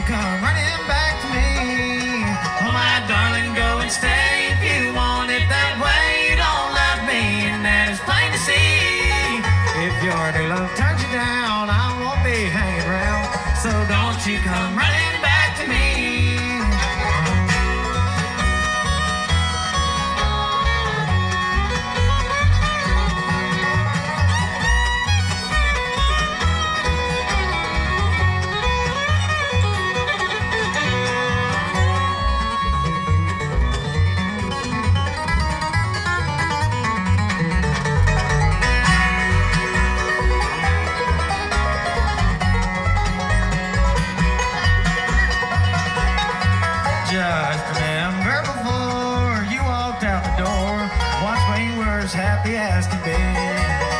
come running back to me. Oh, my darling, go and stay if you want it that way. You don't love me, and that is plain to see. If your new love turns you down, I won't be hanging around. So don't you come running back to me. Just remember before you walked out the door, once we were as happy as can be.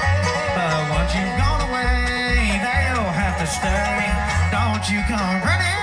But once you've gone away, they'll have to stay. Don't you come running